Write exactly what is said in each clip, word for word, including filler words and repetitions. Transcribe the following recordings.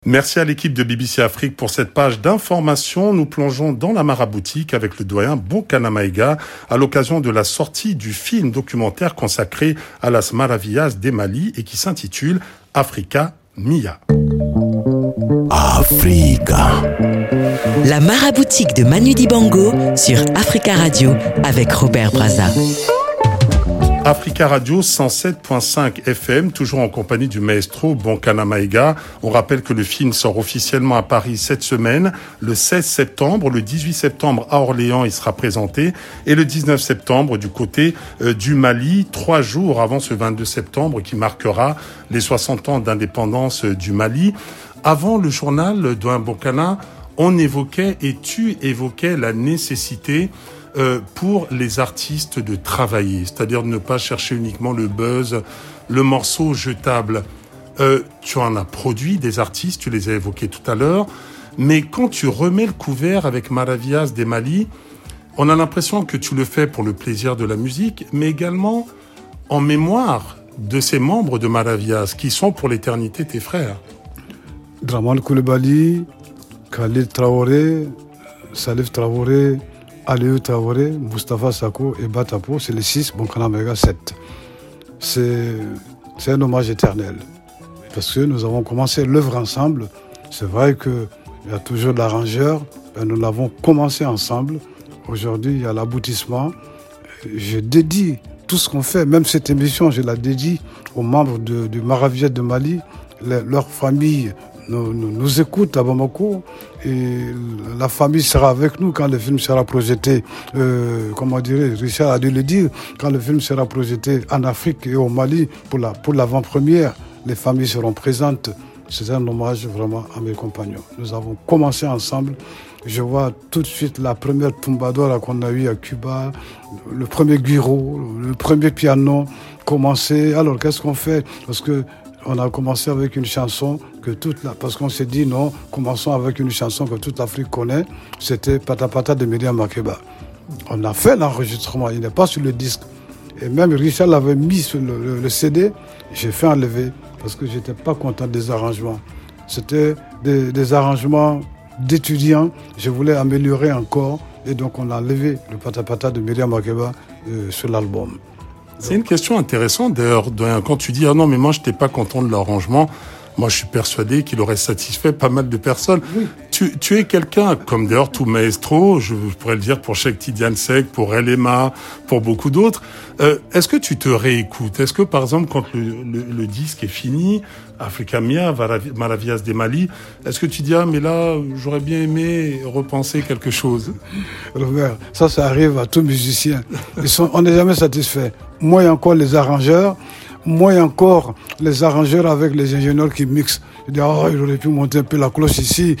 Merci à l'équipe de B B C Afrique pour cette page d'information. Nous plongeons dans la maraboutique avec le doyen Bonkana Maïga à l'occasion de la sortie du film documentaire consacré à las maravillas des Mali et qui s'intitule Africa Mia. Africa. La maraboutique de Manu Dibango sur Africa Radio avec Robert Brazza. Africa Radio cent sept virgule cinq F M, toujours en compagnie du maestro Bonkana Maïga. On rappelle que le film sort officiellement à Paris cette semaine, le seize septembre. Le dix-huit septembre à Orléans, il sera présenté. Et le dix-neuf septembre du côté euh, du Mali, trois jours avant ce vingt-deux septembre qui marquera les soixante ans d'indépendance euh, du Mali. Avant le journal d'un Bonkana, on évoquait et tu évoquais la nécessité Euh, pour les artistes de travailler, c'est-à-dire de ne pas chercher uniquement le buzz, le morceau jetable. Euh, tu en as produit des artistes, tu les as évoqués tout à l'heure, mais quand tu remets le couvert avec Maravillas des Mali, on a l'impression que tu le fais pour le plaisir de la musique, mais également en mémoire de ces membres de Maravillas qui sont pour l'éternité tes frères. Draman Coulibaly, Khalid Traoré, Salif Traoré, Aliou Traoré, Moustapha Sako et Batapo, c'est les six, Bonkana Maïga sept. C'est, c'est un hommage éternel. Parce que nous avons commencé l'œuvre ensemble. C'est vrai qu'il y a toujours l'arrangeur, mais nous l'avons commencé ensemble. Aujourd'hui, il y a l'aboutissement. Je dédie tout ce qu'on fait, même cette émission, je la dédie aux membres de, du Maravillas de Mali, les, leurs familles. Nous, nous, nous écoute à Bamako et la famille sera avec nous quand le film sera projeté, euh, comment dirais Richard a dû le dire, quand le film sera projeté en Afrique et au Mali pour, la, pour l'avant-première, les familles seront présentes. C'est un hommage vraiment à mes compagnons. Nous avons commencé ensemble. Je vois tout de suite la première tumbadora qu'on a eue à Cuba, le premier guiro, le premier piano commencer. Alors qu'est-ce qu'on fait? Parce que on a commencé avec une chanson que toute la... Parce qu'on s'est dit non, commençons avec une chanson que toute l'Afrique connaît. C'était Pata Pata de Myriam Makeba. On a fait l'enregistrement, il n'est pas sur le disque. Et même Richard l'avait mis sur le, le, le C D, j'ai fait enlever parce que je n'étais pas content des arrangements. C'était des, des arrangements d'étudiants, je voulais améliorer encore. Et donc on a enlevé le Pata Pata de Myriam Makeba euh, sur l'album. C'est une question intéressante d'ailleurs, quand tu dis « Ah non, mais moi je n'étais pas content de l'arrangement », moi je suis persuadé qu'il aurait satisfait pas mal de personnes. Oui. Tu, tu es quelqu'un, comme d'ailleurs tout maestro, je pourrais le dire pour Cheikh Tidiane Seck, pour Elema, pour beaucoup d'autres. Euh, est-ce que tu te réécoutes? Est-ce que par exemple quand le, le, le disque est fini, Africa Mia, Maravillas des Mali, est-ce que tu dis « Ah mais là, j'aurais bien aimé repenser quelque chose ». Robert, ça, ça arrive à tout musicien. Ils sont, on n'est jamais satisfait. Moi et encore les arrangeurs, moi et encore les arrangeurs avec les ingénieurs qui mixent. Je dis, oh, il aurait pu monter un peu la cloche ici.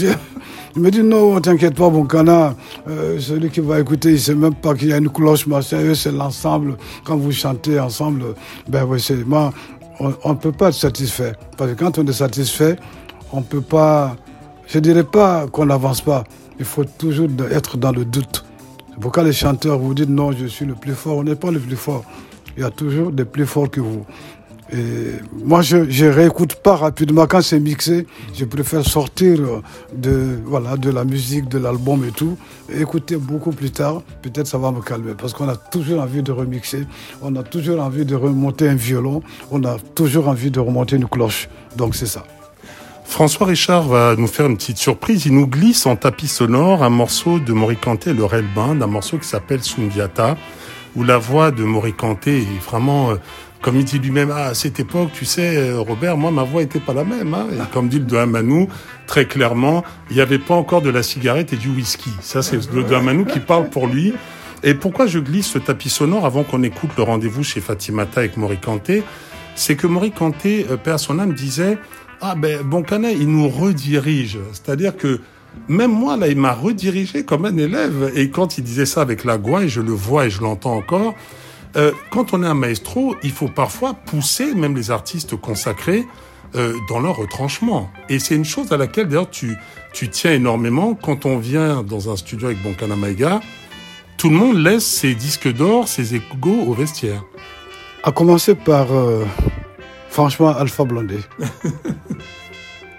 Il me dit, non, t'inquiète pas, Bonkana, euh, celui qui va écouter, il ne sait même pas qu'il y a une cloche, machin, c'est l'ensemble. Quand vous chantez ensemble, ben oui, c'est, moi, on ne peut pas être satisfait. Parce que quand on est satisfait, on ne peut pas, je ne dirais pas qu'on n'avance pas. Il faut toujours être dans le doute. C'est pourquoi les chanteurs vous disent, non, je suis le plus fort. On n'est pas le plus fort. Il y a toujours des plus forts que vous. Et moi, je ne réécoute pas rapidement. Quand c'est mixé, je préfère sortir de, voilà, de la musique, de l'album et tout, et écouter beaucoup plus tard. Peut-être ça va me calmer. Parce qu'on a toujours envie de remixer. On a toujours envie de remonter un violon. On a toujours envie de remonter une cloche. Donc c'est ça. François Richard va nous faire une petite surprise. Il nous glisse en tapis sonore un morceau de Mori Kanté et le Rel Band, un morceau qui s'appelle Sundiata, où la voix de Mori Kanté est vraiment, euh, comme il dit lui-même, ah, à cette époque, tu sais, Robert, moi, ma voix était pas la même. Hein. Et comme dit le doyen Manou, très clairement, il n'y avait pas encore de la cigarette et du whisky. Ça, c'est le doyen Manou qui parle pour lui. Et pourquoi je glisse ce tapis sonore avant qu'on écoute le rendez-vous chez Fatimata avec Mori Kanté? C'est que Mori Kanté, euh, père son âme, disait, ah ben, Bonkana, il nous redirige. C'est-à-dire que même moi, là, il m'a redirigé comme un élève. Et quand il disait ça avec la gouaille, je le vois et je l'entends encore, euh, quand on est un maestro, il faut parfois pousser même les artistes consacrés euh, dans leur retranchement. Et c'est une chose à laquelle, d'ailleurs, tu, tu tiens énormément. Quand on vient dans un studio avec Bonkana Maïga, tout le monde laisse ses disques d'or, ses égos au vestiaire. À commencer par, euh, franchement, Alpha Blondy.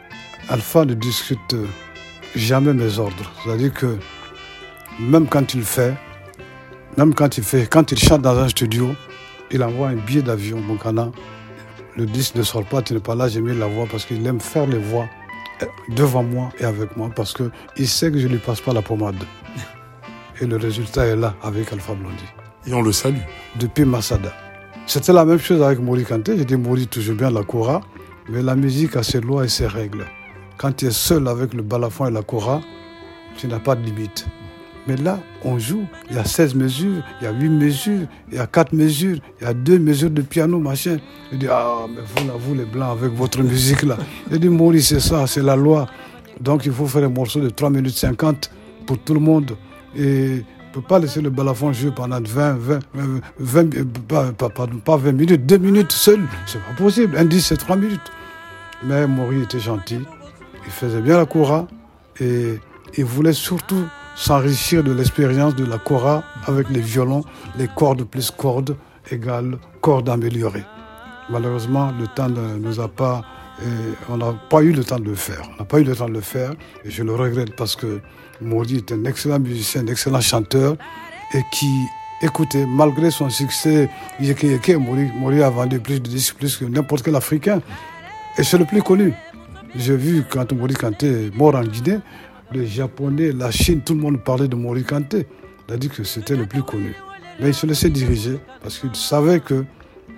Alpha ne discute jamais mes ordres. C'est-à-dire que même quand il fait, même quand il fait, quand il chante dans un studio, il envoie un billet d'avion, Bonkana. Le disque ne sort pas, tu n'es pas là, j'ai mis la voix parce qu'il aime faire les voix devant moi et avec moi parce qu'il sait que je ne lui passe pas la pommade. Et le résultat est là avec Alpha Blondy. Et on le salue. Depuis Masada. C'était la même chose avec Mori Kanté. J'ai dit Mori toujours bien la kora, mais la musique a ses lois et ses règles. Quand tu es seul avec le balafon et la kora, tu n'as pas de limite. Mais là, on joue, il y a seize mesures, il y a huit mesures, il y a quatre mesures, il y a deux mesures de piano, machin. Je dis, ah, mais vous là, vous les blancs, avec votre musique là. Je dis, Mori, c'est ça, c'est la loi. Donc il faut faire un morceau de trois minutes cinquante pour tout le monde. Et on ne peut pas laisser le balafon jouer pendant vingt, vingt, vingt, pas, pas, pas, pas vingt minutes, deux minutes seul. C'est pas possible. Un disque, c'est trois minutes. Mais Mori était gentil, il faisait bien la kora et il voulait surtout s'enrichir de l'expérience de la kora avec les violons, les cordes plus cordes égale cordes améliorées. Malheureusement, le temps ne nous a pas, et on n'a pas eu le temps de le faire. On n'a pas eu le temps de le faire et je le regrette parce que Mori est un excellent musicien, un excellent chanteur et qui, écoutez, malgré son succès, Yeke Yeke, Mori, Mori a vendu plus de disques plus que n'importe quel Africain et c'est le plus connu. J'ai vu quand Mori Kanté est mort en Guinée, les Japonais, la Chine, tout le monde parlait de Mori Kanté. Il a dit que c'était le plus connu. Mais il se laissait diriger parce qu'il savait que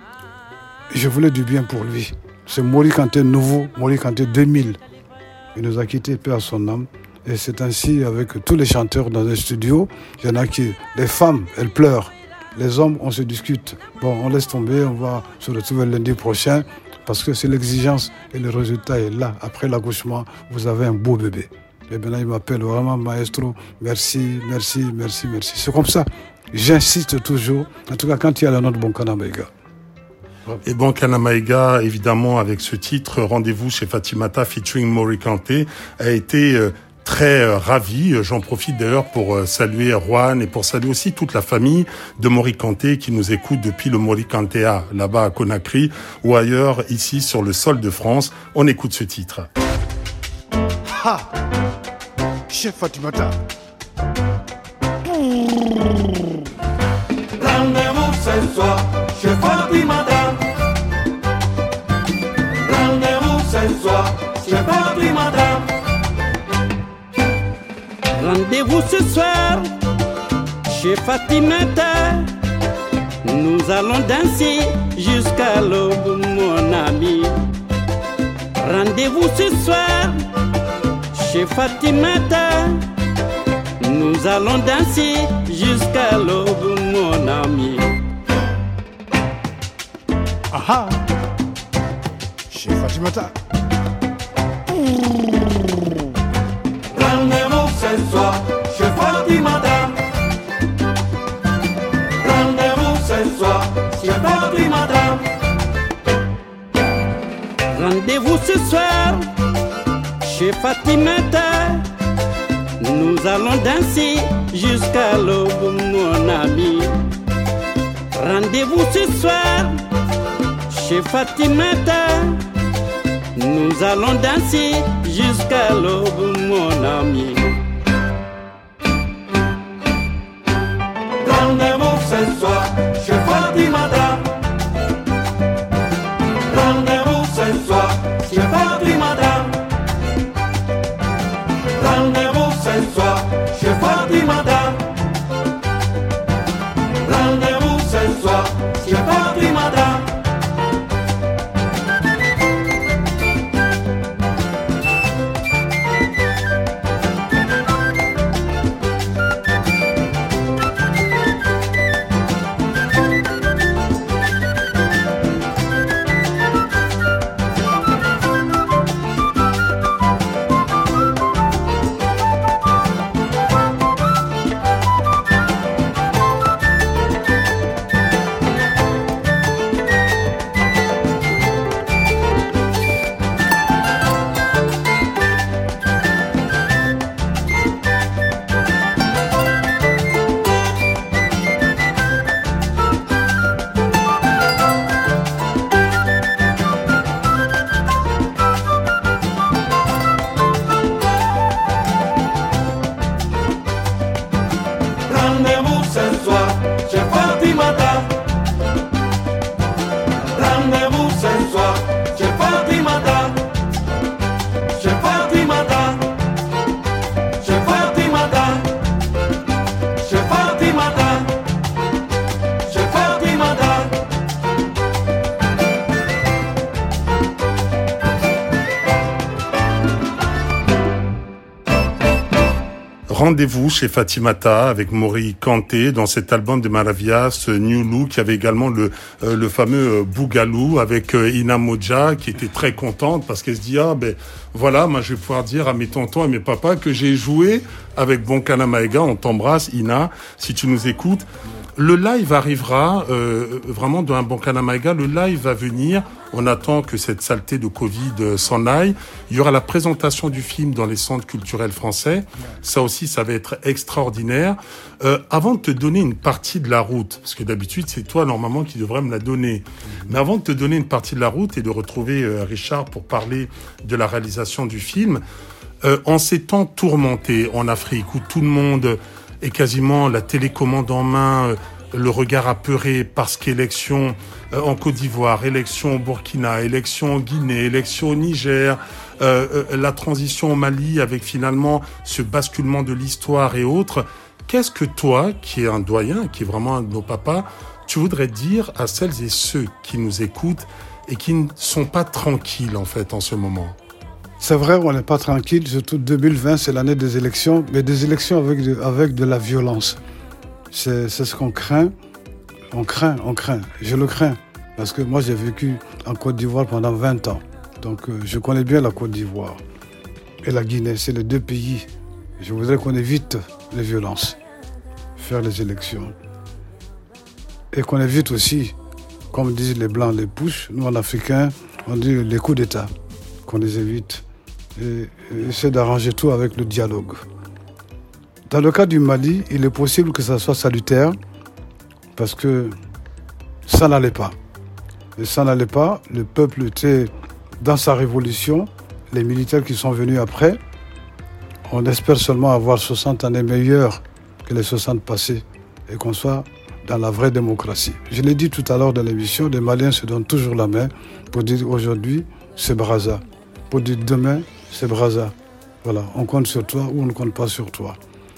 je voulais du bien pour lui. C'est Mori Kanté nouveau, Mori Kanté deux mille. Il nous a quittés, paix à son âme. Et c'est ainsi avec tous les chanteurs dans un studio. Il y en a qui, les femmes, elles pleurent. Les hommes, on se discute. Bon, on laisse tomber, on va se retrouver lundi prochain parce que c'est l'exigence et le résultat est là. Après l'accouchement, vous avez un beau bébé. Et maintenant, il m'appelle vraiment maestro. Merci, merci, merci, merci. C'est comme ça. J'insiste toujours. En tout cas, quand il y a la note Bonkana Maïga. Et Bonkana Maïga, évidemment, avec ce titre, Rendez-vous chez Fatimata featuring Mori Kanté, a été euh, très euh, ravi. J'en profite d'ailleurs pour euh, saluer Juan et pour saluer aussi toute la famille de Mori Kanté qui nous écoute depuis le Mori Kantéa, là-bas à Conakry, ou ailleurs, ici, sur le sol de France. On écoute ce titre. Ha! Chef Fatimata. Rendez-vous ce soir chez Fatimata. Rendez-vous ce soir chez Fatimata. Rendez-vous ce soir chez Fatimata. Nous allons danser jusqu'à l'aube, mon ami. Rendez-vous ce soir chez Fatimata. Nous allons danser jusqu'à l'aube, mon ami. Aha! Chez Fatimata. Rendez-vous ce soir chez Fatimata. Rendez-vous ce soir chez Fatimata. Rendez-vous ce soir chez Fatimata. Nous allons danser jusqu'à l'aube, mon ami. Rendez-vous ce soir chez Fatimata. Nous allons danser jusqu'à l'aube, mon ami. Rendez-vous ce soir chez Fatimata. Rendez-vous ce soir chez Fatimata. Rendez-vous ce soir chez Fatimata. Rendez-vous ce soir chez Fatimata. Rendez-vous chez Fatimata avec Mori Kanté dans cet album de Maravias, New Look. Il y avait également le, euh, le fameux euh, Bougalou avec euh, Ina Modja qui était très contente parce qu'elle se dit, ah ben voilà, moi je vais pouvoir dire à mes tontons et mes papas que j'ai joué avec Bonkana Maïga. On t'embrasse Ina, si tu nous écoutes. Le live arrivera euh, vraiment dans un Bonkana Maïga. Le live va venir. On attend que cette saleté de Covid s'en aille. Il y aura la présentation du film dans les centres culturels français. Ça aussi, ça va être extraordinaire. Euh, avant de te donner une partie de la route, parce que d'habitude, c'est toi normalement qui devrais me la donner. Mais avant de te donner une partie de la route et de retrouver euh, Richard pour parler de la réalisation du film, euh, en ces temps tourmentés en Afrique où tout le monde est quasiment la télécommande en main, euh, le regard apeuré parce qu'élection euh, en Côte d'Ivoire, élection au Burkina, élection en Guinée, élection au Niger, euh, euh, la transition au Mali avec finalement ce basculement de l'histoire et autres. Qu'est-ce que toi, qui es un doyen, qui est vraiment un de nos papas, tu voudrais dire à celles et ceux qui nous écoutent et qui ne sont pas tranquilles en fait en ce moment? C'est vrai, on n'est pas tranquille, surtout deux mille vingt, c'est l'année des élections, mais des élections avec de, avec de la violence. C'est, c'est ce qu'on craint. On craint, on craint. Je le crains. Parce que moi, j'ai vécu en Côte d'Ivoire pendant vingt ans. Donc, euh, je connais bien la Côte d'Ivoire. Et la Guinée, c'est les deux pays. Je voudrais qu'on évite les violences, faire les élections. Et qu'on évite aussi, comme disent les Blancs, les pushs. Nous, en Africain, on dit les coups d'État. Qu'on les évite. Et, et essayer d'arranger tout avec le dialogue. Dans le cas du Mali, il est possible que ça soit salutaire parce que ça n'allait pas. Et ça n'allait pas, le peuple était dans sa révolution, les militaires qui sont venus après, on espère seulement avoir soixante années meilleures que les soixante passées et qu'on soit dans la vraie démocratie. Je l'ai dit tout à l'heure dans l'émission, les Maliens se donnent toujours la main pour dire aujourd'hui, c'est Brazza. Pour dire demain, c'est Brazza. Voilà, on compte sur toi ou on ne compte pas sur toi.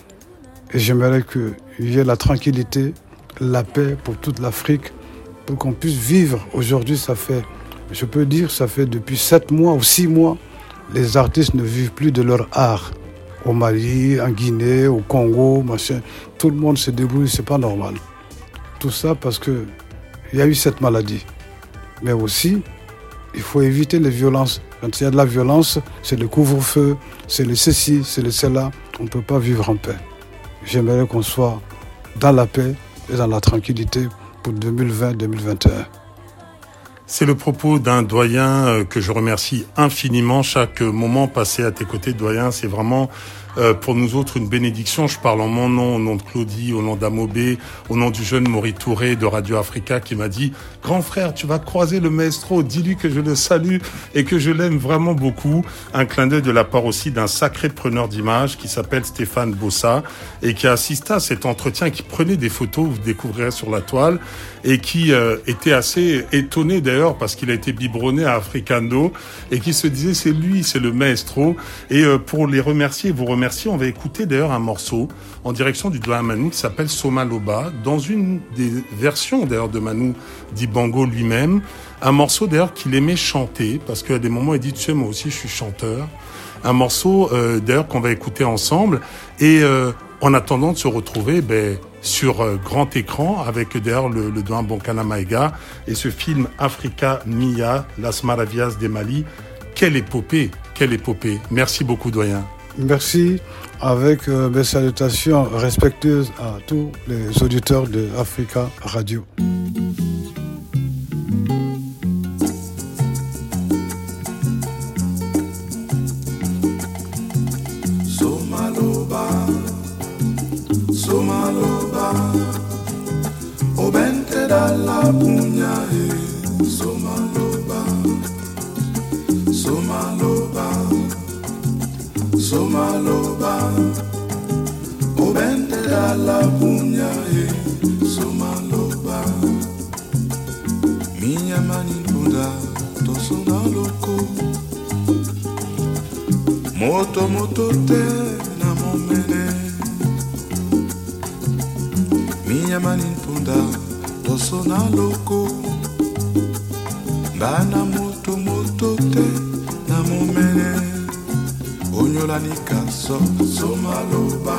Et j'aimerais qu'il y ait la tranquillité, la paix pour toute l'Afrique, pour qu'on puisse vivre. Aujourd'hui, ça fait, je peux dire, ça fait depuis sept mois ou six mois, les artistes ne vivent plus de leur art. Au Mali, en Guinée, au Congo, machin, tout le monde se débrouille, c'est pas normal. Tout ça parce que il y a eu cette maladie. Mais aussi, il faut éviter les violences. Quand il y a de la violence, c'est le couvre-feu, c'est le ceci, c'est le cela. On ne peut pas vivre en paix. J'aimerais qu'on soit dans la paix et dans la tranquillité pour deux mille vingt deux mille vingt et un. C'est le propos d'un doyen que je remercie infiniment. Chaque moment passé à tes côtés, doyen, c'est vraiment euh, pour nous autres une bénédiction. Je parle en mon nom, au nom de Claudie, au nom d'Amobé, au nom du jeune Maury Touré de Radio Africa qui m'a dit « Grand frère, tu vas croiser le maestro, dis-lui que je le salue et que je l'aime vraiment beaucoup. » Un clin d'œil de la part aussi d'un sacré preneur d'images qui s'appelle Stéphane Bossa et qui a assisté à cet entretien, qui prenait des photos, vous découvrirez sur la toile, et qui euh, était assez étonné d'ailleurs parce qu'il a été biberonné à Africando et qui se disait c'est lui, c'est le maestro. Et euh, pour les remercier, vous remercier, on va écouter d'ailleurs un morceau en direction du doyen Manu qui s'appelle Soma Loba, dans une des versions d'ailleurs de Manu Dibango lui-même, un morceau d'ailleurs qu'il aimait chanter parce qu'à des moments il dit tu sais moi aussi je suis chanteur. Un morceau euh, d'ailleurs qu'on va écouter ensemble et euh, en attendant de se retrouver ben, sur euh, grand écran avec d'ailleurs le, le doyen Bonkana Maïga et ce film Africa Mia, Las Maravillas des Mali. Quelle épopée, quelle épopée. Merci beaucoup doyen. Merci, avec euh, mes salutations respectueuses à tous les auditeurs de Africa Radio. Somaloba, obente dalla pugna e somaloba, somaloba, somaloba, obente dalla pugna e somaloba. Minha mani punda, to sonaloko, moto moto te na momene. Minha manipunda, tô sona louco. Bana moto moto te na momene. Onyolanika so somaloba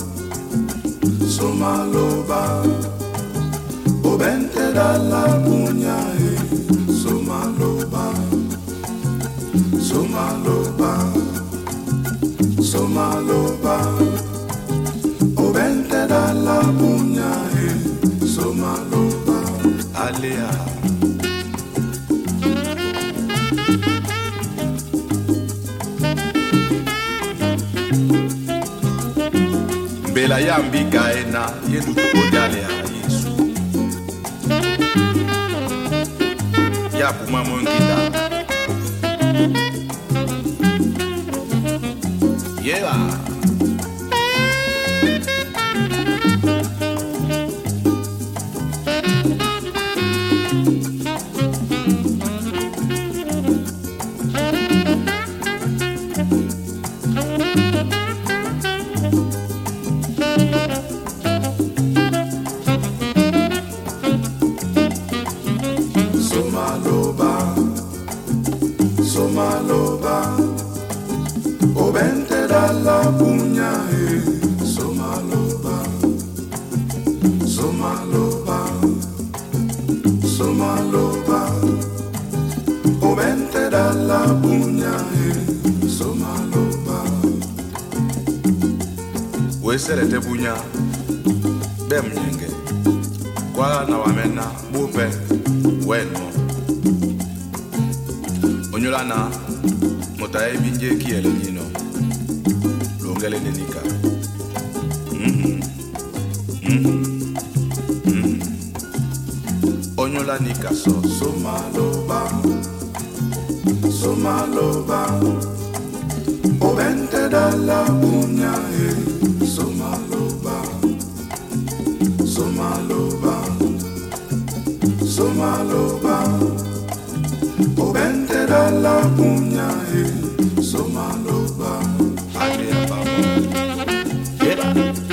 somaloba obente dalla punya e somaloba somaloba somaloba obente dalla punya e somaloba alea Bela yambi kaena yedu tukojale ya Yesu ya puma mongita yeah Serete bunya bem nyenge kwa na wamena bupe weno onyolana motae binje kiele nyino longele nenika mhm mhm mhm onyolanika so somaloba somaloba obente dalla bunya e somaloba somaloba somaloba obente dalla punya e somaloba alea babo eba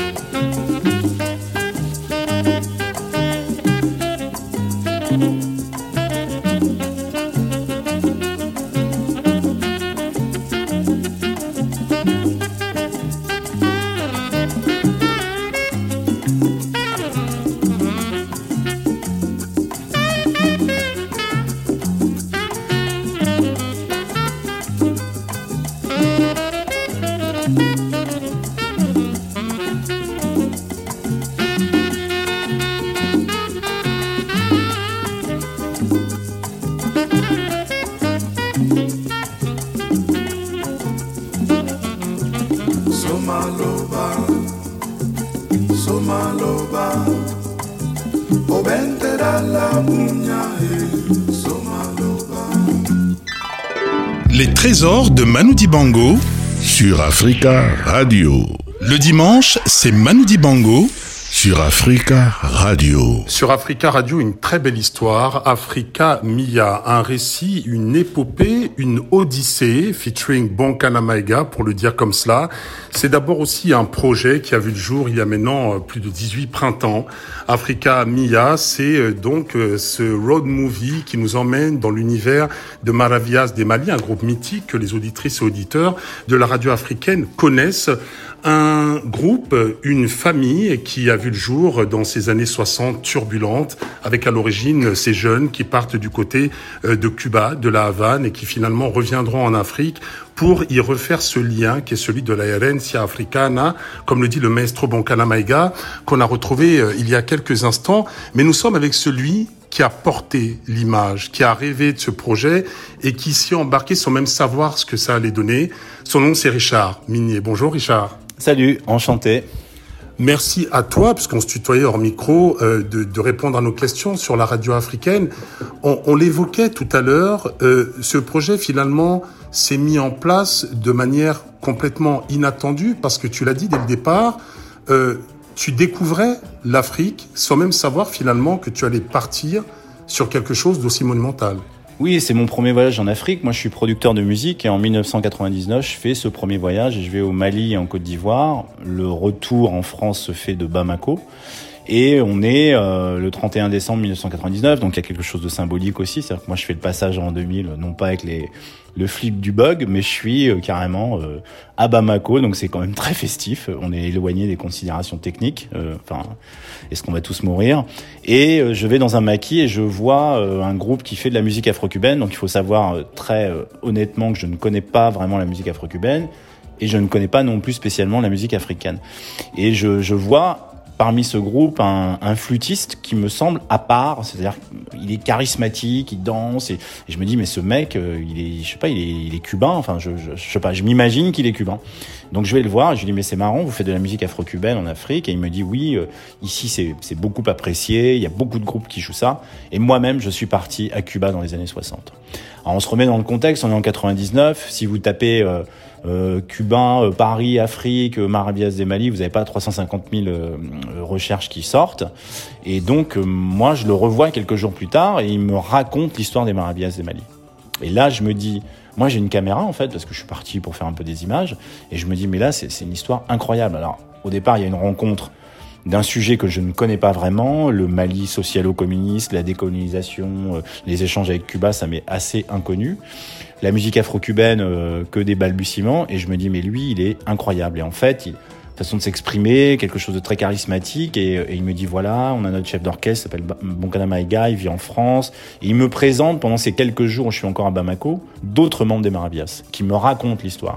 Les trésors de Manu Dibango sur Africa Radio. Le dimanche, c'est Manu Dibango sur Africa Radio. Sur Africa Radio, une très belle histoire, Africa Mia, un récit, une épopée, une odyssée featuring Bonkana Maïga, pour le dire comme cela. C'est d'abord aussi un projet qui a vu le jour il y a maintenant plus de dix-huit printemps. Africa Mia, c'est donc ce road movie qui nous emmène dans l'univers de Maravillas des Mali, un groupe mythique que les auditrices et auditeurs de la radio africaine connaissent. Un groupe, une famille qui a vu le jour dans ces années soixante turbulentes, avec à l'origine ces jeunes qui partent du côté de Cuba, de la Havane, et qui finalement reviendront en Afrique pour y refaire ce lien qui est celui de la herencia africana, comme le dit le maestro Bonkana Maïga, qu'on a retrouvé il y a quelques instants. Mais nous sommes avec celui qui a porté l'image, qui a rêvé de ce projet et qui s'y est embarqué sans même savoir ce que ça allait donner. Son nom, c'est Richard Minier. Bonjour Richard. Salut, enchanté. Merci à toi, puisqu'on se tutoyait hors micro, euh, de, de répondre à nos questions sur la radio africaine. On, on l'évoquait tout à l'heure, euh, ce projet finalement s'est mis en place de manière complètement inattendue, parce que tu l'as dit dès le départ, euh, tu découvrais l'Afrique sans même savoir finalement que tu allais partir sur quelque chose d'aussi monumental. Oui, c'est mon premier voyage en Afrique. Moi, je suis producteur de musique et en dix-neuf cent quatre-vingt-dix-neuf, je fais ce premier voyage et je vais au Mali et en Côte d'Ivoire. Le retour en France se fait de Bamako. Et on est euh, le trente et un décembre mille neuf cent quatre-vingt-dix-neuf, donc il y a quelque chose de symbolique aussi. C'est-à-dire que moi, je fais le passage en deux mille, non pas avec les le flip du bug, mais je suis euh, carrément euh, à Bamako, donc c'est quand même très festif. On est éloigné des considérations techniques. Euh, enfin, est-ce qu'on va tous mourir ? Et euh, je vais dans un maquis et je vois euh, un groupe qui fait de la musique afro-cubaine. Donc il faut savoir euh, très euh, honnêtement que je ne connais pas vraiment la musique afro-cubaine et je ne connais pas non plus spécialement la musique africaine. Et je, je vois parmi ce groupe un, un flûtiste qui me semble à part, c'est-à-dire qu'il est charismatique, il danse, et, et je me dis mais ce mec, euh, il est, je sais pas, il est, il est cubain, enfin je, je, je sais pas, je m'imagine qu'il est cubain. Donc je vais le voir et je lui dis mais c'est marrant, vous faites de la musique afro-cubaine en Afrique, et il me dit oui, euh, ici c'est, c'est beaucoup apprécié, il y a beaucoup de groupes qui jouent ça, et moi-même je suis parti à Cuba dans les années soixante. Alors on se remet dans le contexte, on est en quatre-vingt-dix-neuf, si vous tapez euh, Euh, cubain, euh, Paris, Afrique, euh, Maravillas des Mali, vous n'avez pas trois cent cinquante mille euh, recherches qui sortent. Et donc, euh, moi, je le revois quelques jours plus tard et il me raconte l'histoire des Maravillas des Mali. Et là, je me dis, moi, j'ai une caméra, en fait, parce que je suis parti pour faire un peu des images. Et je me dis, mais là, c'est, c'est une histoire incroyable. Alors, au départ, il y a une rencontre d'un sujet que je ne connais pas vraiment, le Mali socialo-communiste, la décolonisation, euh, les échanges avec Cuba, ça m'est assez inconnu. La musique afro-cubaine, euh, que des balbutiements, et je me dis mais lui il est incroyable, et en fait il, façon de s'exprimer, quelque chose de très charismatique, et, et il me dit voilà, on a notre chef d'orchestre, s'appelle Bonkana Maïga, il vit en France, et il me présente pendant ces quelques jours où je suis encore à Bamako, d'autres membres des Maravillas, qui me racontent l'histoire.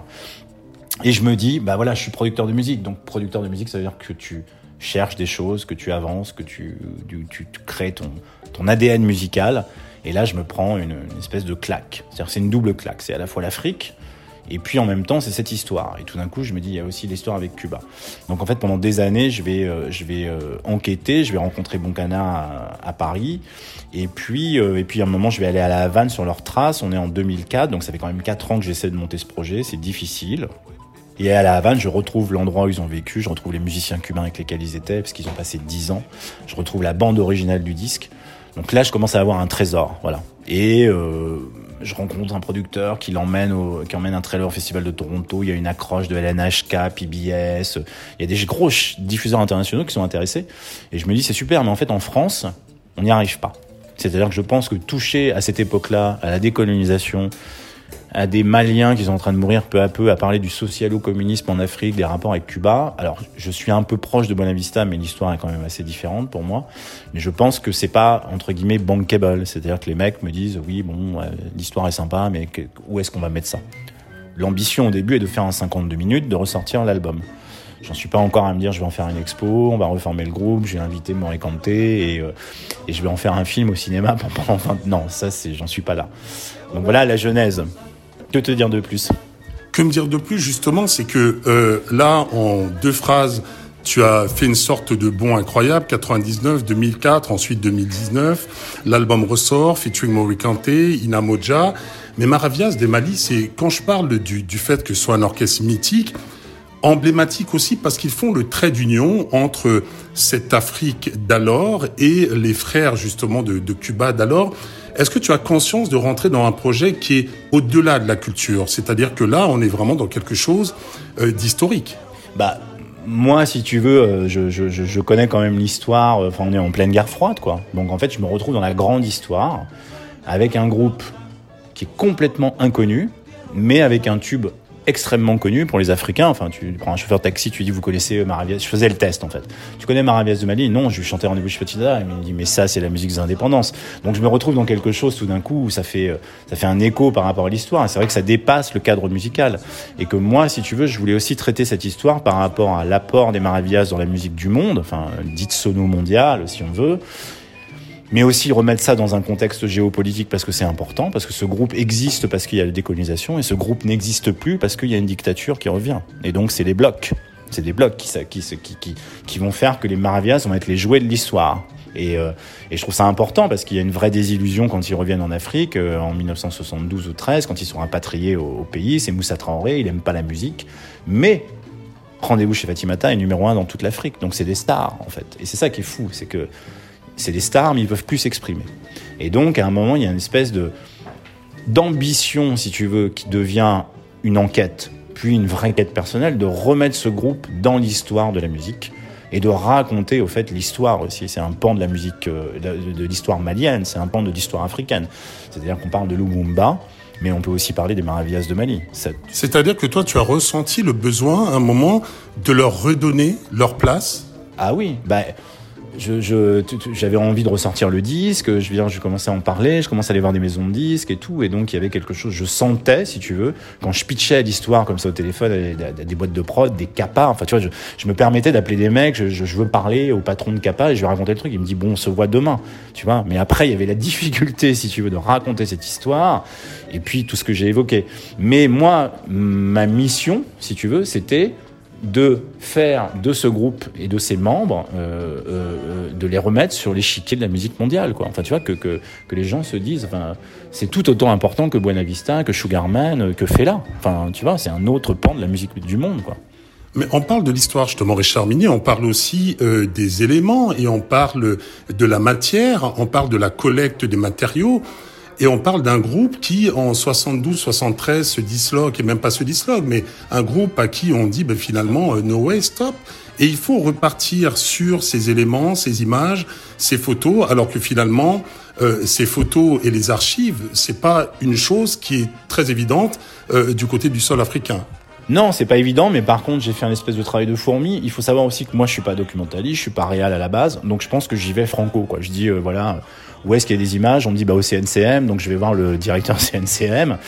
Et je me dis, bah voilà, je suis producteur de musique, donc producteur de musique ça veut dire que tu cherches des choses, que tu avances, que tu, tu, tu crées ton, ton A D N musical. Et là, je me prends une, une espèce de claque. C'est-à-dire, c'est une double claque. C'est à la fois l'Afrique, et puis en même temps, c'est cette histoire. Et tout d'un coup, je me dis, il y a aussi l'histoire avec Cuba. Donc en fait, pendant des années, je vais, euh, je vais euh, enquêter, je vais rencontrer Bonkana à, à Paris. Et puis, euh, et puis à un moment, je vais aller à la Havane sur leurs traces. On est en deux mille quatre, donc ça fait quand même quatre ans que j'essaie de monter ce projet. C'est difficile. Et à la Havane, je retrouve l'endroit où ils ont vécu, je retrouve les musiciens cubains avec lesquels ils étaient, parce qu'ils ont passé dix ans. Je retrouve la bande originale du disque. Donc là, je commence à avoir un trésor, voilà. Et euh, je rencontre un producteur qui l'emmène au, qui emmène un trailer au Festival de Toronto. Il y a une accroche de L N H K, P B S. Il y a des gros diffuseurs internationaux qui sont intéressés. Et je me dis, c'est super, mais en fait, en France, on n'y arrive pas. C'est-à-dire que je pense que toucher à cette époque-là, à la décolonisation, à des Maliens qui sont en train de mourir peu à peu, à parler du socialo-communisme en Afrique, des rapports avec Cuba. Alors, je suis un peu proche de Bonavista, mais l'histoire est quand même assez différente pour moi. Mais je pense que c'est pas, entre guillemets, bankable. C'est-à-dire que les mecs me disent, oui, bon, euh, l'histoire est sympa, mais que, où est-ce qu'on va mettre ça ? L'ambition au début est de faire en cinquante-deux minutes, de ressortir l'album. J'en suis pas encore à me dire, je vais en faire une expo, on va reformer le groupe, je vais inviter Morikante et, euh, et je vais en faire un film au cinéma pendant vingt... Non, ça, c'est, j'en suis pas là. Donc voilà la genèse. Que te dire de plus ? Que me dire de plus, justement, c'est que euh, là, en deux phrases, tu as fait une sorte de bond incroyable, quatre-vingt-dix-neuf, deux mille quatre, ensuite deux mille dix-neuf. L'album ressort, featuring Morikante, Ina Modja. Mais Maravillas des Mali, c'est quand je parle du, du fait que ce soit un orchestre mythique, emblématique aussi parce qu'ils font le trait d'union entre cette Afrique d'alors et les frères, justement, de, de Cuba d'alors. Est-ce que tu as conscience de rentrer dans un projet qui est au-delà de la culture ? C'est-à-dire que là, on est vraiment dans quelque chose euh, d'historique. Bah, moi, si tu veux, euh, je, je, je connais quand même l'histoire. Enfin, on est en pleine guerre froide, quoi. Donc, en fait, je me retrouve dans la grande histoire avec un groupe qui est complètement inconnu, mais avec un tube extrêmement connu pour les Africains. Enfin, tu prends un chauffeur de taxi, tu lui dis, vous connaissez Maravillas. Je faisais le test, en fait. Tu connais Maravillas de Mali ? Non, je lui chantais Rendez-vous chez Fatida. Il me dit, mais ça, c'est la musique des indépendances. Donc, je me retrouve dans quelque chose, tout d'un coup, où ça fait, ça fait un écho par rapport à l'histoire. Et c'est vrai que ça dépasse le cadre musical. Et que moi, si tu veux, je voulais aussi traiter cette histoire par rapport à l'apport des Maravillas dans la musique du monde, enfin, dite sono mondiale, si on veut. Mais aussi remettre ça dans un contexte géopolitique parce que c'est important, parce que ce groupe existe parce qu'il y a la décolonisation, et ce groupe n'existe plus parce qu'il y a une dictature qui revient. Et donc c'est les blocs, c'est des blocs qui, qui, qui, qui, qui vont faire que les Maravillas vont être les jouets de l'histoire. Et, euh, et je trouve ça important parce qu'il y a une vraie désillusion quand ils reviennent en Afrique, euh, en dix-neuf cent soixante-douze ou treize, quand ils sont rapatriés au, au pays. C'est Moussa Traoré, il aime pas la musique, mais Rendez-vous chez Fatimata est numéro un dans toute l'Afrique, donc c'est des stars en fait. Et c'est ça qui est fou, c'est que c'est des stars, mais ils peuvent plus s'exprimer. Et donc, à un moment, il y a une espèce de d'ambition, si tu veux, qui devient une enquête, puis une vraie quête personnelle, de remettre ce groupe dans l'histoire de la musique, et de raconter au fait l'histoire aussi. C'est un pan de la musique, euh, de, de l'histoire malienne, c'est un pan de l'histoire africaine. C'est-à-dire qu'on parle de Lumumba, mais on peut aussi parler des Maravillas de Mali. Ça... C'est-à-dire que toi, tu as ressenti le besoin, à un moment, de leur redonner leur place? Ah oui, bah, je, je, j'avais envie de ressortir le disque, je viens, je commençais à en parler, je commençais à aller voir des maisons de disques et tout, et donc il y avait quelque chose, je sentais, si tu veux, quand je pitchais l'histoire comme ça au téléphone, à des boîtes de prod, des Kappa, enfin tu vois, je, je me permettais d'appeler des mecs, je, je, je veux parler au patron de Kappa et je lui racontais le truc, il me dit bon, on se voit demain, tu vois, mais après il y avait la difficulté, si tu veux, de raconter cette histoire, et puis tout ce que j'ai évoqué. Mais moi, ma mission, si tu veux, c'était de faire de ce groupe et de ses membres, euh, euh, de les remettre sur l'échiquier de la musique mondiale, quoi. Enfin, tu vois, que, que, que les gens se disent, enfin, c'est tout autant important que Buena Vista, que Sugarman, que Fela. Enfin, tu vois, c'est un autre pan de la musique du monde, quoi. Mais on parle de l'histoire, justement, Richard Minier, on parle aussi euh, des éléments, et on parle de la matière, on parle de la collecte des matériaux. Et on parle d'un groupe qui, en soixante-douze soixante-treize, se disloque, et même pas se disloque, mais un groupe à qui on dit, ben, finalement, euh, no way, stop. Et il faut repartir sur ces éléments, ces images, ces photos, alors que finalement, euh, ces photos et les archives, c'est pas une chose qui est très évidente euh, du côté du sol africain. Non, c'est pas évident, mais par contre, j'ai fait un espèce de travail de fourmi. Il faut savoir aussi que moi, je suis pas documentaliste, je suis pas réal à la base, donc je pense que j'y vais franco, quoi. Je dis, euh, voilà, où est-ce qu'il y a des images? On me dit, bah, au C N C M, donc je vais voir le directeur C N C M.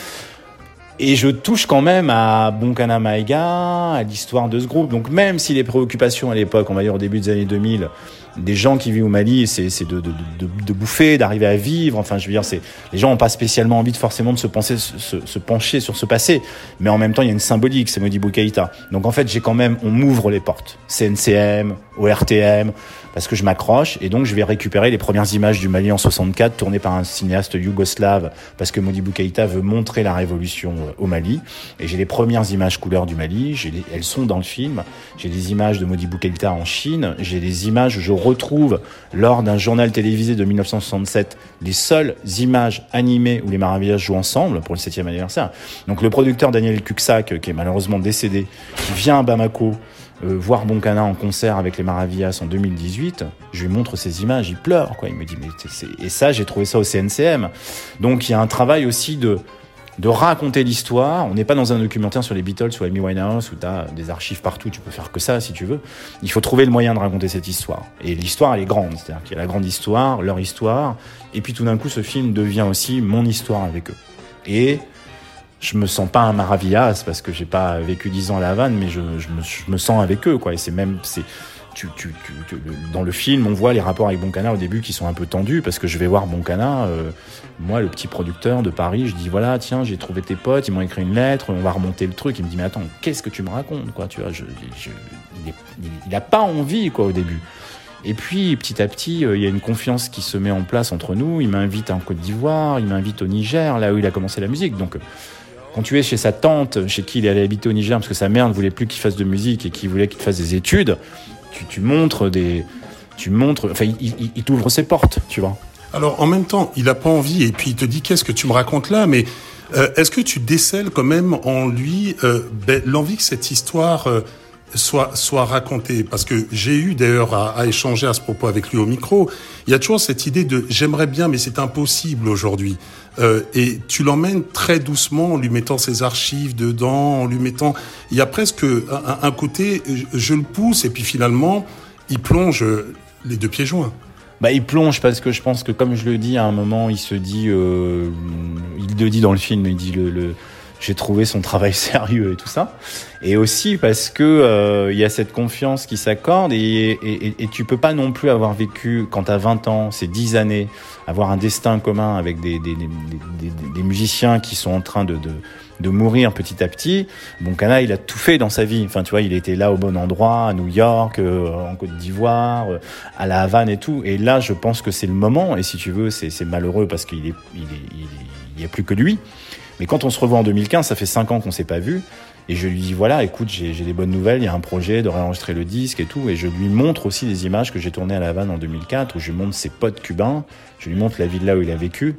Et je touche quand même à Bonkana Maïga, à l'histoire de ce groupe. Donc même si les préoccupations à l'époque, on va dire au début des années deux mille, des gens qui vivent au Mali, c'est, c'est de, de, de, de bouffer, d'arriver à vivre. Enfin, je veux dire, c'est, les gens n'ont pas spécialement envie de forcément de se, penser, se, se pencher sur ce passé. Mais en même temps, il y a une symbolique, c'est Modibo Keïta. Donc en fait, j'ai quand même, on m'ouvre les portes. C N C M, O R T M, parce que je m'accroche. Et donc, je vais récupérer les premières images du Mali en soixante-quatre, tournées par un cinéaste yougoslave, parce que Modibo Keïta veut montrer la révolution au Mali. Et j'ai les premières images couleurs du Mali. J'ai les, elles sont dans le film. J'ai des images de Modibo Keïta en Chine. J'ai des images où je retrouve, lors d'un journal télévisé de dix-neuf cent soixante-sept, les seules images animées où les Maravillas jouent ensemble pour le septième anniversaire. Donc le producteur Daniel Cuxac, qui est malheureusement décédé, qui vient à Bamako euh, voir Bonkana en concert avec les Maravillas en deux mille dix-huit, je lui montre ces images, il pleure, quoi. Il me dit, mais c'est... Et ça, j'ai trouvé ça au C N C M. Donc il y a un travail aussi de... de raconter l'histoire. On n'est pas dans un documentaire sur les Beatles ou Amy Winehouse où tu as des archives partout, tu peux faire que ça si tu veux. Il faut trouver le moyen de raconter cette histoire. Et l'histoire, elle est grande, c'est-à-dire qu'il y a la grande histoire, leur histoire, et puis tout d'un coup, ce film devient aussi mon histoire avec eux. Et je me sens pas un Maravillas parce que j'ai pas vécu dix ans à La Havane, mais je, je, me, je me sens avec eux, quoi. Et c'est même... c'est Tu, tu, tu, tu, dans le film, on voit les rapports avec Bonkana au début qui sont un peu tendus parce que je vais voir Bonkana, euh, moi, le petit producteur de Paris, je dis voilà, tiens, j'ai trouvé tes potes, ils m'ont écrit une lettre, on va remonter le truc. Il me dit mais attends, qu'est-ce que tu me racontes, quoi, tu vois, je, je, il, est, il, il a pas envie, quoi, au début. Et puis petit à petit, euh, il y a une confiance qui se met en place entre nous. Il m'invite en Côte d'Ivoire, il m'invite au Niger, là où il a commencé la musique. Donc quand tu es chez sa tante, chez qui il est allé habiter au Niger parce que sa mère ne voulait plus qu'il fasse de musique et qu'il voulait qu'il fasse des études. Tu, tu montres des, tu montres, enfin, il, il, il t'ouvre ses portes, tu vois. Alors, en même temps, il a pas envie, et puis il te dit qu'est-ce que tu me racontes là, mais euh, est-ce que tu décèles quand même en lui euh, ben, l'envie que cette histoire euh, soit soit racontée? Parce que j'ai eu d'ailleurs à, à échanger à ce propos avec lui au micro. Il y a toujours cette idée de j'aimerais bien, mais c'est impossible aujourd'hui. Euh, et tu l'emmènes très doucement en lui mettant ses archives dedans, en lui mettant... Il y a presque un, un côté, je le pousse, et puis finalement, il plonge les deux pieds joints. Bah, il plonge parce que je pense que, comme je le dis, à un moment, il se dit... Euh, il le dit dans le film, il dit le... le j'ai trouvé son travail sérieux et tout ça. Et aussi parce que euh, il y a cette confiance qui s'accorde et, et, et, et tu peux pas non plus avoir vécu, quand t'as vingt ans, ces dix années, avoir un destin commun avec des, des, des, des, des musiciens qui sont en train de, de, de mourir petit à petit. Bonkana, il a tout fait dans sa vie. Enfin, tu vois, il était là au bon endroit, à New York, euh, en Côte d'Ivoire, euh, à La Havane et tout. Et là, je pense que c'est le moment. Et si tu veux, c'est, c'est malheureux parce qu'il est, il est, il est, il y a plus que lui. Mais quand on se revoit en deux mille quinze, ça fait cinq ans qu'on s'est pas vu, et je lui dis voilà, écoute, j'ai, j'ai des bonnes nouvelles, il y a un projet de réenregistrer le disque et tout, et je lui montre aussi des images que j'ai tournées à La Havane en deux mille quatre, où je lui montre ses potes cubains, je lui montre la ville là où il a vécu.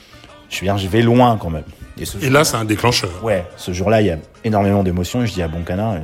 Je viens, je vais loin quand même. Et, ce et là, c'est un déclencheur. Ouais, ce jour-là, il y a énormément d'émotions, et je dis à Bonkana,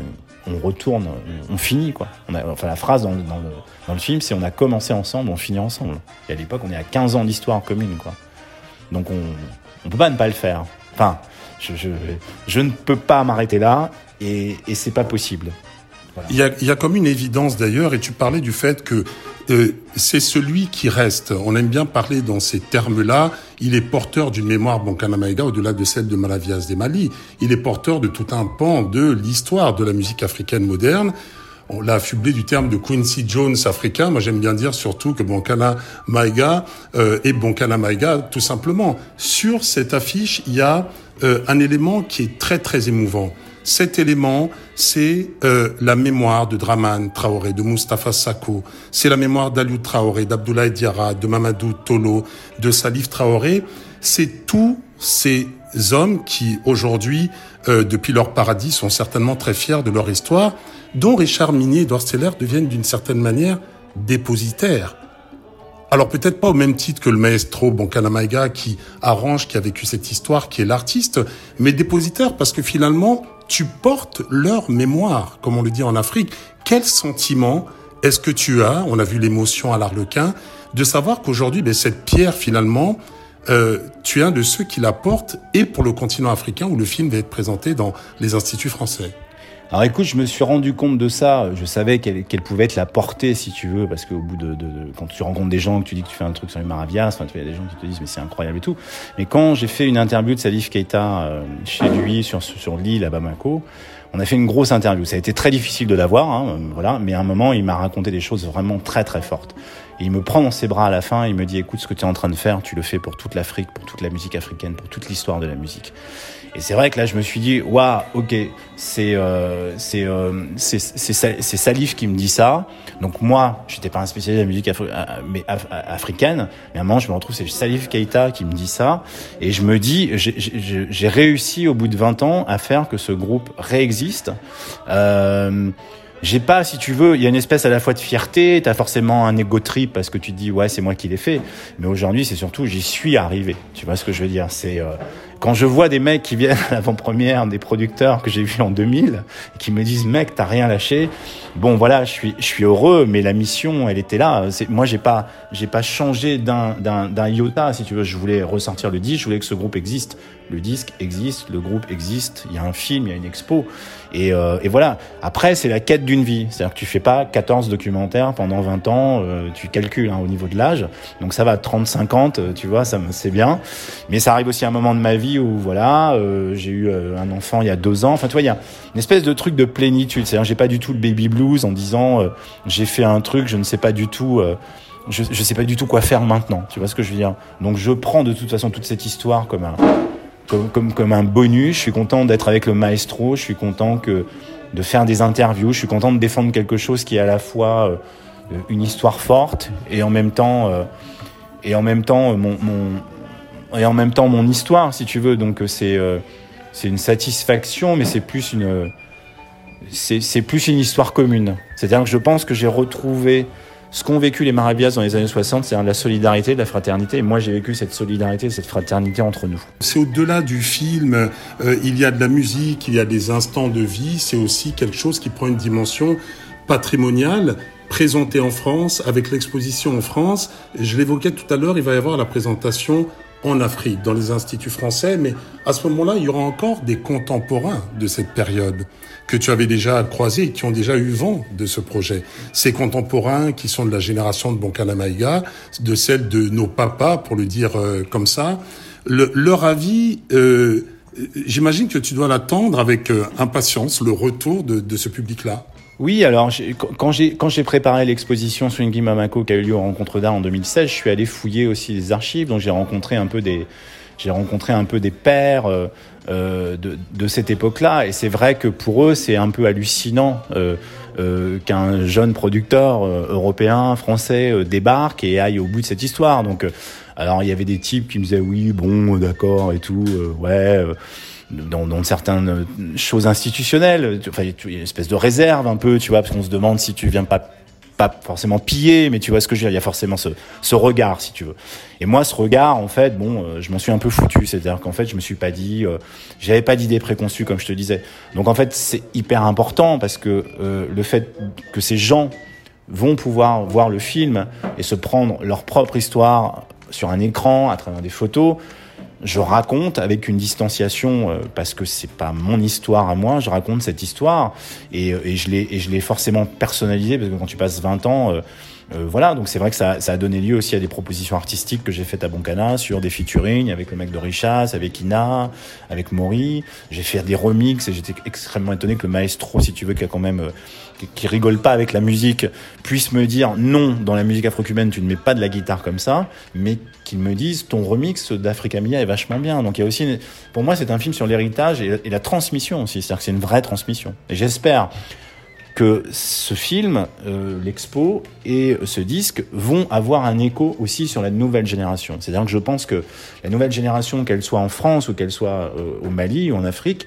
on retourne, on, on finit quoi. On a, enfin la phrase dans, dans, le, dans le film, c'est on a commencé ensemble, on finit ensemble. Et à l'époque, on est à quinze ans d'histoire commune quoi. Donc on, on peut pas ne pas le faire. Enfin, je, je, je ne peux pas m'arrêter là et, et c'est pas possible. Voilà. Il y a, il y a comme une évidence d'ailleurs, et tu parlais du fait que euh, c'est celui qui reste. On aime bien parler dans ces termes-là. Il est porteur d'une mémoire Bonkana Maïga au-delà de celle de Malavias des Mali. Il est porteur de tout un pan de l'histoire de la musique africaine moderne. On l'a affublé du terme de Quincy Jones africain. Moi, j'aime bien dire surtout que Bonkana Maïga euh, est Bonkana Maïga tout simplement. Sur cette affiche, il y a euh, un élément qui est très très émouvant. Cet élément, c'est euh, la mémoire de Dramane Traoré, de Moustapha Sako. C'est la mémoire d'Aliou Traoré, d'Abdoulaye Diarra, de Mamadou Tolo, de Salif Traoré. C'est tous ces hommes qui, aujourd'hui, euh, depuis leur paradis, sont certainement très fiers de leur histoire, dont Richard Minier et Edouard Steller deviennent d'une certaine manière dépositaires. Alors peut-être pas au même titre que le maestro Bonkana Maïga qui arrange, qui a vécu cette histoire, qui est l'artiste, mais dépositaire parce que finalement, tu portes leur mémoire, comme on le dit en Afrique. Quel sentiment est-ce que tu as, on a vu l'émotion à l'Arlequin, de savoir qu'aujourd'hui, ben, cette pierre finalement, euh, tu es un de ceux qui la portent et pour le continent africain où le film va être présenté dans les instituts français. Alors écoute, je me suis rendu compte de ça. Je savais quelle, quelle pouvait être la portée, si tu veux, parce qu'au bout de, de, de, quand tu rencontres des gens, que tu dis que tu fais un truc sur les Maravias, enfin, il y a des gens qui te disent mais c'est incroyable et tout. Mais quand j'ai fait une interview de Salif Keita euh, chez lui sur sur l'île à Bamako, on a fait une grosse interview. Ça a été très difficile de l'avoir, hein, voilà. Mais à un moment, il m'a raconté des choses vraiment très très fortes. Et il me prend dans ses bras à la fin. Il me dit écoute, ce que tu es en train de faire, tu le fais pour toute l'Afrique, pour toute la musique africaine, pour toute l'histoire de la musique. Et c'est vrai que là, je me suis dit, waouh, ok, c'est euh, c'est euh, c'est c'est c'est Salif qui me dit ça. Donc moi, j'étais pas un spécialiste de la musique afri- mais af- africaine, mais à un moment, je me retrouve, c'est Salif Keita qui me dit ça, et je me dis, j'ai, j'ai, j'ai réussi au bout de vingt ans à faire que ce groupe réexiste. Euh, J'ai pas, si tu veux, il y a une espèce à la fois de fierté, t'as forcément un ego trip parce que tu te dis ouais c'est moi qui l'ai fait, mais aujourd'hui c'est surtout j'y suis arrivé. Tu vois ce que je veux dire ? C'est euh, quand je vois des mecs qui viennent à l'avant-première, des producteurs que j'ai vus en deux mille, qui me disent mec t'as rien lâché. Bon voilà, je suis je suis heureux, mais la mission elle était là. C'est, moi j'ai pas j'ai pas changé d'un d'un d'un iota si tu veux. Je voulais ressortir le disque, je voulais que ce groupe existe. Le disque existe, le groupe existe. Il y a un film, il y a une expo. Et, euh, et voilà. Après, c'est la quête d'une vie. C'est-à-dire que tu fais pas quatorze documentaires pendant vingt ans. Euh, tu calcules hein, au niveau de l'âge. Donc ça va trente cinquante, tu vois, ça c'est bien. Mais ça arrive aussi à un moment de ma vie où voilà, euh, j'ai eu euh, un enfant il y a deux ans. Enfin, tu vois, il y a une espèce de truc de plénitude. C'est-à-dire, j'ai pas du tout le baby blues en disant euh, j'ai fait un truc, je ne sais pas du tout. Euh, je, je sais pas du tout quoi faire maintenant. Tu vois ce que je veux dire ? Donc je prends de toute façon toute cette histoire comme un Comme, comme, comme un bonus. Je suis content d'être avec le maestro, je suis content que, de faire des interviews, je suis content de défendre quelque chose qui est à la fois euh, une histoire forte et en même temps, euh, et en même temps mon, mon, et en même temps mon histoire, si tu veux. Donc c'est, euh, c'est une satisfaction, mais c'est plus une, c'est, c'est plus une histoire commune. C'est-à-dire que je pense que j'ai retrouvé ce qu'ont vécu les Maravias dans les années soixante, c'est la solidarité, de la fraternité. Et moi, j'ai vécu cette solidarité, cette fraternité entre nous. C'est au-delà du film. Euh, il y a de la musique, il y a des instants de vie. C'est aussi quelque chose qui prend une dimension patrimoniale, présentée en France, avec l'exposition en France. Je l'évoquais tout à l'heure, il va y avoir la présentation en Afrique, dans les instituts français. Mais à ce moment-là, il y aura encore des contemporains de cette période que tu avais déjà croisés, qui ont déjà eu vent de ce projet. Ces contemporains qui sont de la génération de Bonkana Maïga, de celle de nos papas, pour le dire euh, comme ça, le, leur avis, euh, j'imagine que tu dois l'attendre avec euh, impatience, le retour de, de ce public-là. Oui, alors j'ai, quand j'ai quand j'ai préparé l'exposition Swingy Mamako qui a eu lieu au Rencontre d'Art en deux mille seize, je suis allé fouiller aussi les archives, donc j'ai rencontré un peu des j'ai rencontré un peu des pairs euh, euh, de de cette époque-là, et c'est vrai que pour eux c'est un peu hallucinant euh, euh, qu'un jeune producteur euh, européen, français euh, débarque et aille au bout de cette histoire. Donc euh, alors il y avait des types qui me disaient oui bon d'accord et tout euh, ouais. Euh, Dans, dans certaines choses institutionnelles, enfin, il y a une espèce de réserve un peu, tu vois, parce qu'on se demande si tu viens pas pas forcément pillé, mais tu vois ce que je veux dire, il y a forcément ce, ce regard, si tu veux. Et moi, ce regard, en fait, bon, euh, je m'en suis un peu foutu, c'est-à-dire qu'en fait, je me suis pas dit, euh, j'avais pas d'idée préconçue, comme je te disais. Donc, en fait, c'est hyper important parce que euh, le fait que ces gens vont pouvoir voir le film et se prendre leur propre histoire sur un écran, à travers des photos, je raconte avec une distanciation euh, parce que c'est pas mon histoire à moi, je raconte cette histoire et, et je l'ai et je l'ai forcément personnalisée parce que quand tu passes vingt ans, euh, euh, voilà, donc c'est vrai que ça, ça a donné lieu aussi à des propositions artistiques que j'ai faites à Boncana sur des featuring avec le mec de Richas, avec Ina, avec Maury. J'ai fait des remixes et j'étais extrêmement étonné que le maestro, si tu veux, qui a quand même euh, qui, qui rigole pas avec la musique, puisse me dire non, dans la musique afro-cubaine tu ne mets pas de la guitare comme ça, mais qu'ils me disent ton remix d'Africa Mia est vachement bien. Donc il y a aussi une... pour moi c'est un film sur l'héritage et, et la transmission aussi, c'est-à-dire que c'est une vraie transmission. Et j'espère que ce film, euh, l'expo et ce disque vont avoir un écho aussi sur la nouvelle génération. C'est-à-dire que je pense que la nouvelle génération, qu'elle soit en France ou qu'elle soit euh, au Mali ou en Afrique,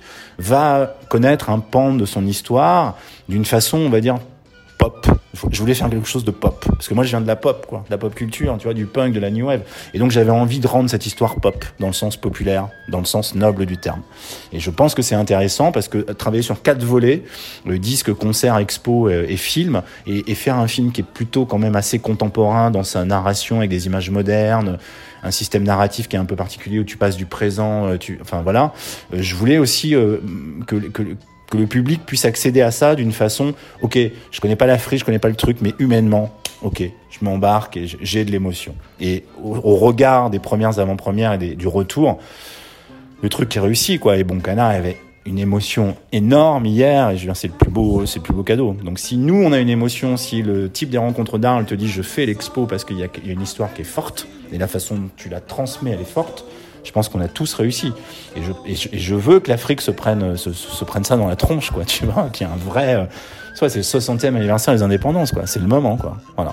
va connaître un pan de son histoire d'une façon, on va dire, pop. Je voulais faire quelque chose de pop. Parce que moi, je viens de la pop, quoi. De la pop culture, tu vois, du punk, de la new wave. Et donc, j'avais envie de rendre cette histoire pop, dans le sens populaire, dans le sens noble du terme. Et je pense que c'est intéressant parce que travailler sur quatre volets, le disque, concert, expo et, et film, et, et faire un film qui est plutôt quand même assez contemporain dans sa narration avec des images modernes, un système narratif qui est un peu particulier où tu passes du présent, tu, enfin voilà. Je voulais aussi euh, que, que que le public puisse accéder à ça d'une façon, ok, je connais pas l'Afrique, je connais pas le truc, mais humainement, ok, je m'embarque et j'ai de l'émotion. Et au, au regard des premières avant-premières et des, du retour, le truc est réussi, quoi. Et Boncana avait une émotion énorme hier, et je veux dire, c'est le plus beau, c'est le plus beau cadeau. Donc si nous, on a une émotion, si le type des rencontres d'Arles te dit, je fais l'expo parce qu'il y a, il y a une histoire qui est forte, et la façon dont tu la transmets, elle est forte, je pense qu'on a tous réussi. Et je, et je, et je veux que l'Afrique se prenne, se, se prenne ça dans la tronche, quoi, tu vois, qu'il y a un vrai, euh, soit c'est le soixantième anniversaire des indépendances, quoi. C'est le moment, quoi. Voilà.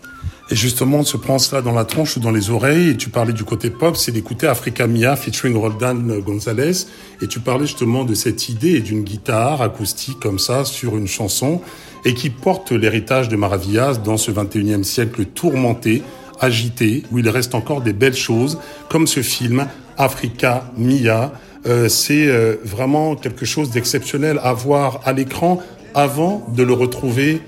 Et justement, on se prend cela dans la tronche ou dans les oreilles, et tu parlais du côté pop, c'est d'écouter Africa Mia featuring Roldan Gonzalez, et tu parlais justement de cette idée et d'une guitare acoustique comme ça sur une chanson, et qui porte l'héritage de Maravillas dans ce vingt et unième siècle tourmenté, agité, où il reste encore des belles choses, comme ce film Africa Mia. Euh, c'est euh, vraiment quelque chose d'exceptionnel à voir à l'écran avant de le retrouver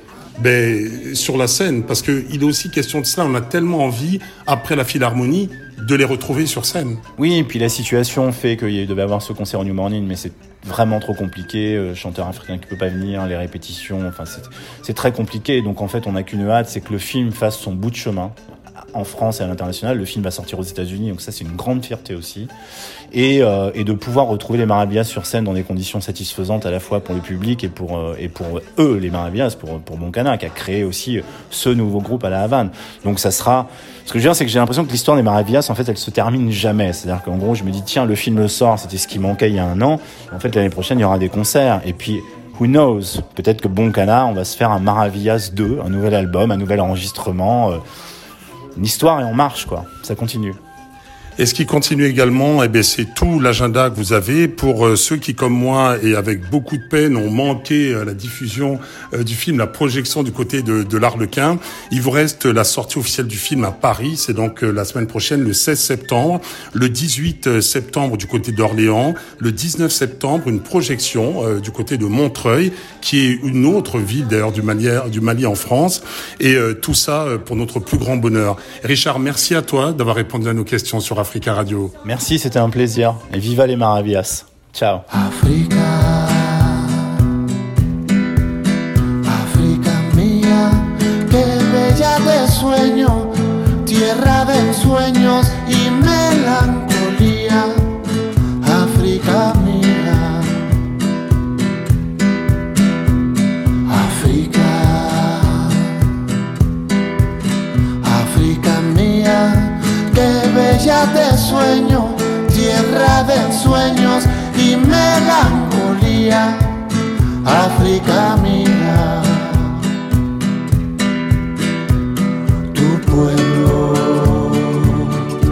ben, sur la scène, parce que il est aussi question de cela. On a tellement envie, après la Philharmonie, de les retrouver sur scène. Oui, et puis la situation fait qu'il devait avoir ce concert au New Morning, mais c'est vraiment trop compliqué, euh, chanteur africain qui peut pas venir, les répétitions, enfin c'est, c'est très compliqué. Donc en fait, on n'a qu'une hâte, c'est que le film fasse son bout de chemin en France et à l'international. Le film va sortir aux États-Unis, donc ça c'est une grande fierté aussi. Et, euh, et de pouvoir retrouver les Maravillas sur scène dans des conditions satisfaisantes à la fois pour le public et pour euh, et pour eux, les Maravillas, pour pour Boncana qui a créé aussi ce nouveau groupe à la Havane. Donc ça sera. Ce que je veux dire, c'est que j'ai l'impression que l'histoire des Maravillas, en fait, elle se termine jamais. C'est-à-dire qu'en gros, je me dis tiens, le film sort, c'était ce qui manquait il y a un an. En fait, l'année prochaine, il y aura des concerts. Et puis who knows, peut-être que Boncana, on va se faire un Maravillas deux, un nouvel album, un nouvel enregistrement. Euh, Une histoire et on marche, quoi. Ça continue. Et ce qui continue également, eh bien, c'est tout l'agenda que vous avez pour euh, ceux qui, comme moi, et avec beaucoup de peine, ont manqué euh, la diffusion euh, du film, la projection du côté de, de l'Arlequin. Il vous reste la sortie officielle du film à Paris. C'est donc euh, la semaine prochaine, le seize septembre. Le dix-huit septembre du côté d'Orléans. Le dix-neuf septembre, une projection euh, du côté de Montreuil, qui est une autre ville, d'ailleurs, du Mali, du Mali en France. Et euh, tout ça euh, pour notre plus grand bonheur. Richard, merci à toi d'avoir répondu à nos questions sur Africa Radio. Merci, c'était un plaisir. Et viva les Maravillas. Ciao. Africa, Africa mía, que bella de sueño, tierra de ensueños y melancolía. Africa mía, Africa, Africa mía. Qué bella de sueño, tierra de sueños y melancolía, África mía. Tu pueblo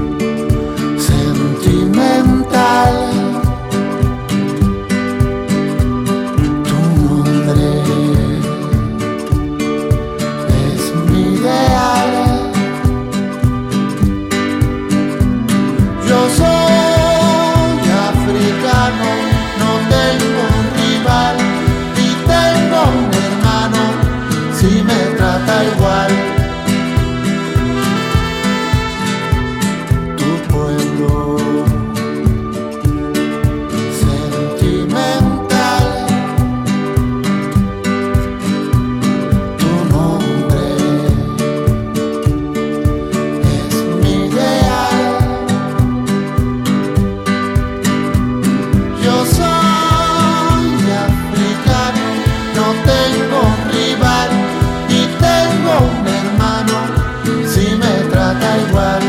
tengo un rival y tengo un hermano, si me trata igual.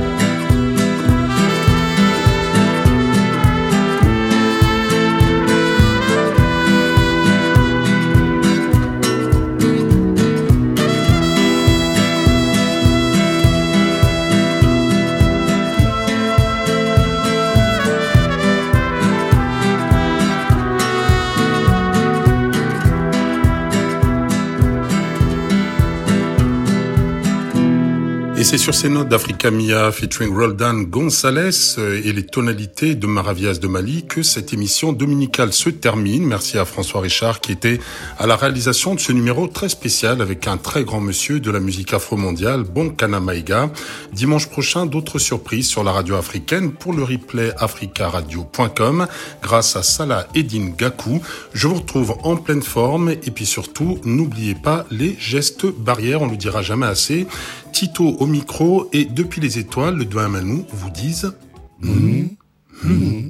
C'est sur ces notes d'Africa Mia featuring Roldan Gonzalez et les tonalités de Maravillas de Mali que cette émission dominicale se termine. Merci à François Richard qui était à la réalisation de ce numéro très spécial avec un très grand monsieur de la musique afro-mondiale, Bonkana Maïga. Dimanche prochain, d'autres surprises sur la radio africaine pour le replay africa radio point com grâce à Salah Eddine Gakou. Je vous retrouve en pleine forme et puis surtout, n'oubliez pas les gestes barrières, on ne le dira jamais assez. Tito au micro et depuis les étoiles, le doigt Manou vous disent mmh, mmh.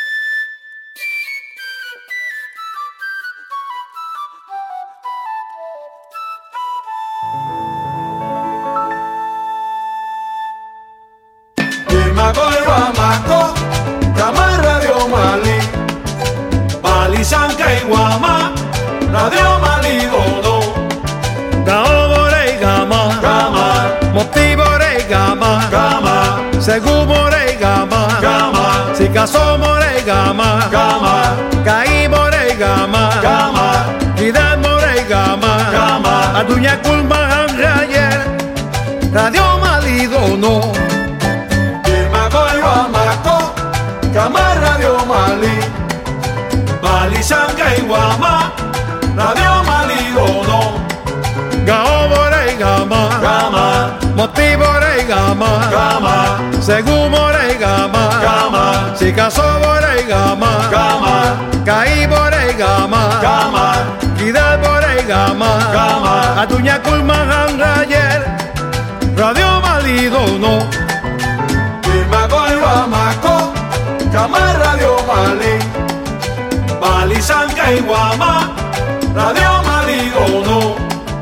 Radio Mali Dodo Gaobore Gama Gama Motibore Gama Gama Segumore Gama Gama Sikasomore Gama Gama Kaibore Gama Gama Idamore Gama Gama Adunya Kulma Rayer Radio Mali Dodo Irmagoy Mako Gama Radio Mali Mali Sanga Iwama Radio Mali Dodo Gaobore Gama Gama Motibore Gama Gama Segumore Gama Gama Sikasobore Gama Gama Kaibore Gama Gama Kidalbore Gama Gama Atunya Kulmahan Rayer Radio Mali Dodo Irmagoy Wamako Gama Radio Mali Mali Sanga Iwama Radio Mali Dodo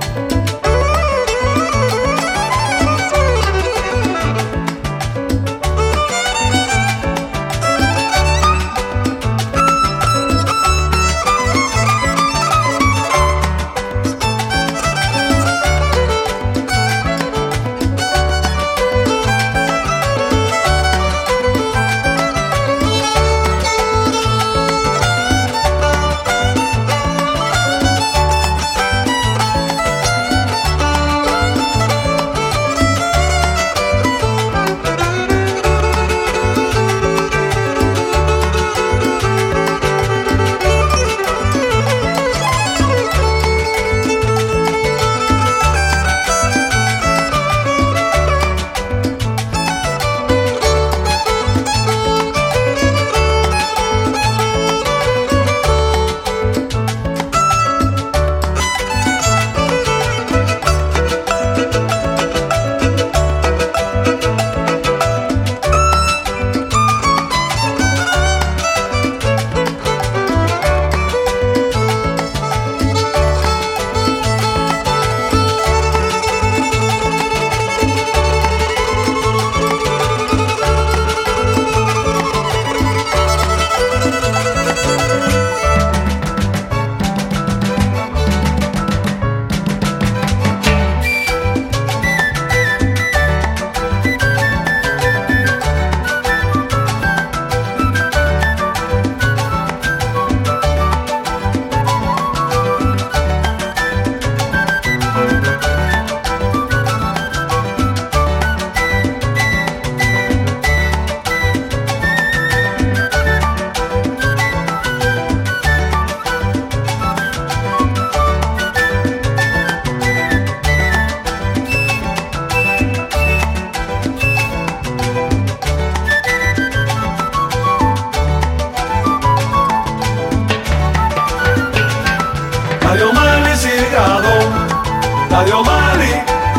Radio Mali,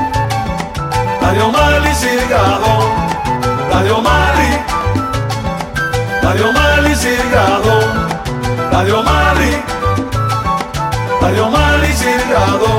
Radio Mali Sirgado, Radio Mali, Radio Mali Sirgado, Radio Mali, Radio Mali Sirgado. Chicago.